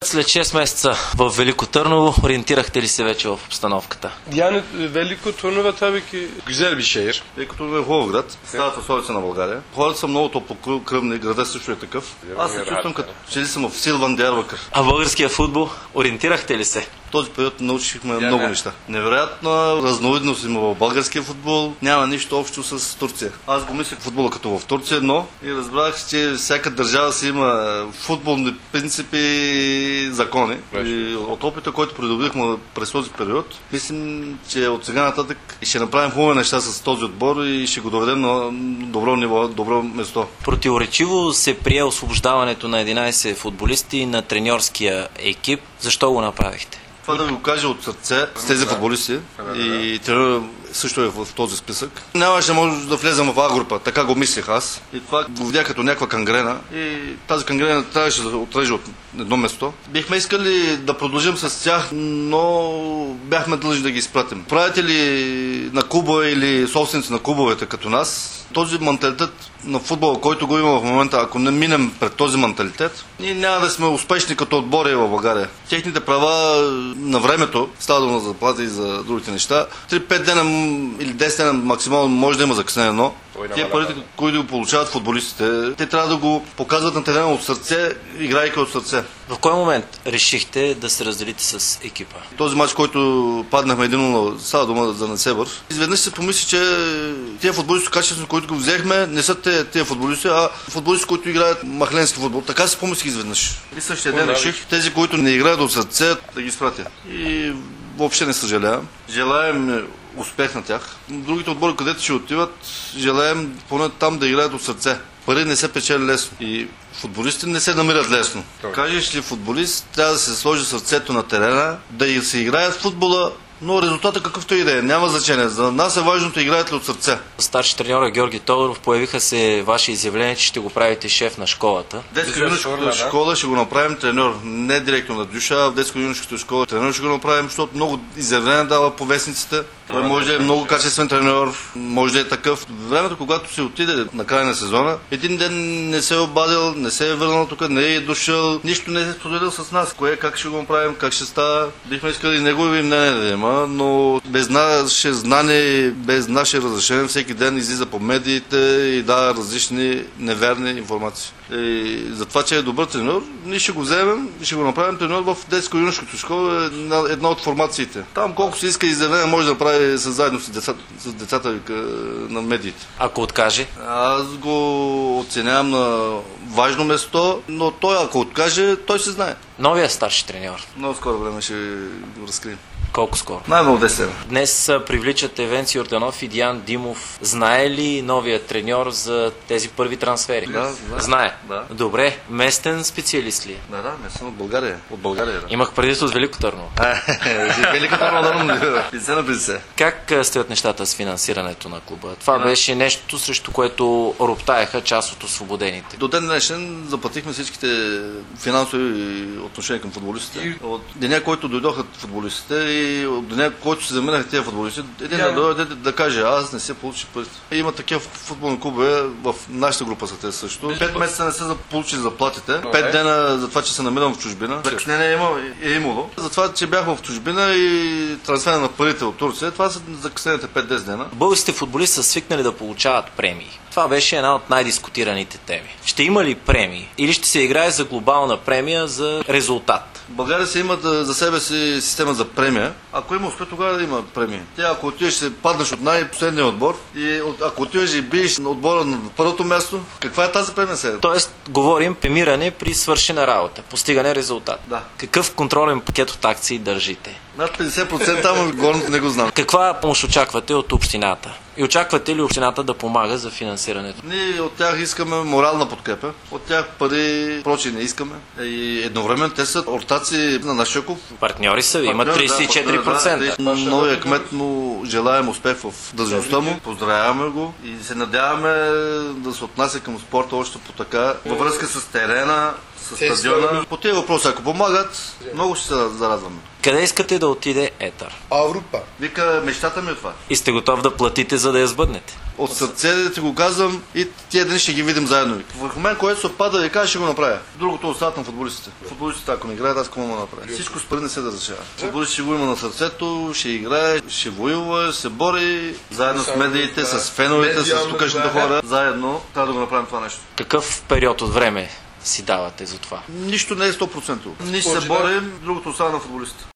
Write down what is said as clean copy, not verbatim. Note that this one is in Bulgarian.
След 6 месеца в Велико Търново, ориентирахте ли се вече в обстановката? Yani Veliko Turnuva tabii ki güzel bir şehir. Велико Търново е хубав град, старата столица на България. Хората са много топлокръвни, градът също е такъв. Аз се чувствам като че ли съм в Силван Диарбакър. А българския футбол, ориентирахте ли се? В този период научихме много неща. Невероятна разновидност има в българския футбол. Няма нищо общо с Турция. Аз го мислях футбола като в Турция, но и разбрах, че всяка държава си има футболни принципи и закони. И от опита, който придобихме през този период, мислим, че от сега нататък ще направим хубави неща с този отбор и ще го доведем на добро ниво, добро место. Противоречиво се прие освобождаването на 11 футболисти на треньорския екип. Защо го направихте? Това да ви го кажа от сърце с тези футболисти и тренер също е в този списък. Нямаше може да влезем в А група, така го мислех аз. И това го видях като някаква кангрена и тази кангрена трябваше да отрежа от едно место. Бихме искали да продължим с тях, но бяхме длъжни да ги изпратим. Правители на клуба или собственици на клубовете като нас, този менталитет на футбола, който го има в момента, ако не минем пред този менталитет, ние няма да сме успешни като отбори в България. Техните права на времето, става дума за заплата и за другите неща, 3-5 дена или 10 дена максимално може да има закъснение, но тези парите, които го получават футболистите, те трябва да го показват на терена от сърце, играйки от сърце. В кой момент решихте да се разделите с екипа? Този матч, който паднахме 1-0, става дума за Несебър, изведнъж се помисли, че тези футболисти, качествено, които го взехме, не са тези футболисти, а футболисти, които играят махленски футбол. Така се помислих изведнъж. И същия ден реших тези, които не играят от сърце, да ги изпратя. И въобще не съжалявам. Желаем успех на тях. Другите отбори, където ще отиват, желаем поне там да играят от сърце. Пари не се печели лесно и футболистите не се намират лесно. Кажеш ли футболист, трябва да се сложи сърцето на терена, да се играят футбола, но резултата какъвто и да е, няма значение. За нас е важно да играят ли от сърце. Старши треньор Георги Тодоров, появиха се ваши изявления, че ще го правите шеф на школата. В детско-юношеската школа ще го направим треньор, не директор на Дюша, а в детско-юношеската школа треньор ще го направим, защото много изявления дава по вестниците. Той може да е много качествен треньор, може да е такъв. Времето, когато се отиде на края на сезона, един ден не се е обадил, не се е върнал тук, не е дошъл, нищо не е споделил с нас. Кое, как ще го направим, как ще става. Бихме искали негови мнение да има, но без наше знание, без наше разрешение, всеки ден излиза по медиите и дава различни неверни информации. И за това, че е добър треньор, ние ще го вземем и ще го направим треньор в детско-юношеската школа, една от формациите. Там колко се иска изявление може да прави заедно с децата на медиите. Ако откаже? Аз го оценявам на важно место, но той ако откаже, той се знае. Новия старши треньор. Много скоро време ще го разкрием. Колко скоро? Най-много 10. Днес привличате Венци Йорданов и Диан Димов. Знае ли новият треньор за тези първи трансфери? Да, знае. Да. Добре, местен специалист ли е? Да, местен от България. От България. Да. Имах предвид от Велико Търново. Велико Търново, 50 на 50. Как стоят нещата с финансирането на клуба? Това беше нещо, срещу което роптаеха част от освободените. До ден днешен заплатихме всичките финансови отношения към футболистите. От деня, който дойдоха футболистите и от деня, който се заминаха тези футболисти, един да дойде да каже, аз не се получи парите. Има такива футболни клубове, в нашата група са те също. 5 месеца не са получили заплатите, 5 дена за това, че се намирам в чужбина. Закъснение е имало. За това, че бях в чужбина и трансфера на парите от Турция, това са закъснените 5-10 дена. Българските футболисти са свикнали да получават премии. Това беше една от най-дискутираните теми. Ще има ли премии? Или ще се играе за глобална премия за резултат? В България се има за себе си система за премия. Ако има успех, тогава да има премия. Ако отидеш се паднеш от най-последния отбор и ако отидеш и биеш на отбора на първото място, каква е тази премия сега? Тоест, говорим премиране при свършена работа, постигане резултат. Да. Какъв контролен пакет от акции държите? Над 50%, ама горното не го знам. Каква помощ очаквате от общината? И очаквате ли общината да помага за финансирането? Ние от тях искаме морална подкрепа, от тях пари, прочи не искаме. И едновременно те са ортаци на нашия клуб. Партньори са ви, имат 34%. Новия кмет му желаем успех в длъжността му, поздравяваме го и се надяваме да се отнася към спорта още по така. Във връзка с терена, с стадиона. По тези въпроси, ако помагат, много ще се зарадваме. Къде искате да отиде Етър? Аврупа. Вика, мечтата ми е това. И сте готов да платите, за да я сбъднете? От сърце ти го казвам и тия дни ще ги видим заедно. Върху мен, което се отпада и каже, ще го направя. Другото остават на футболистите. Футболистите, ако не играят, аз какво да направя? Всичко с пари не се да разрешава. Футболист ще го има на сърцето, ще играе, ще воюва, ще се бори, заедно с медиите, с феновете, с тукашните хора. Заедно трябва да го направим това нещо. Какъв период от време си давате за това? Нищо не е 100%. Ние ще се борим, другото остава на футболистите.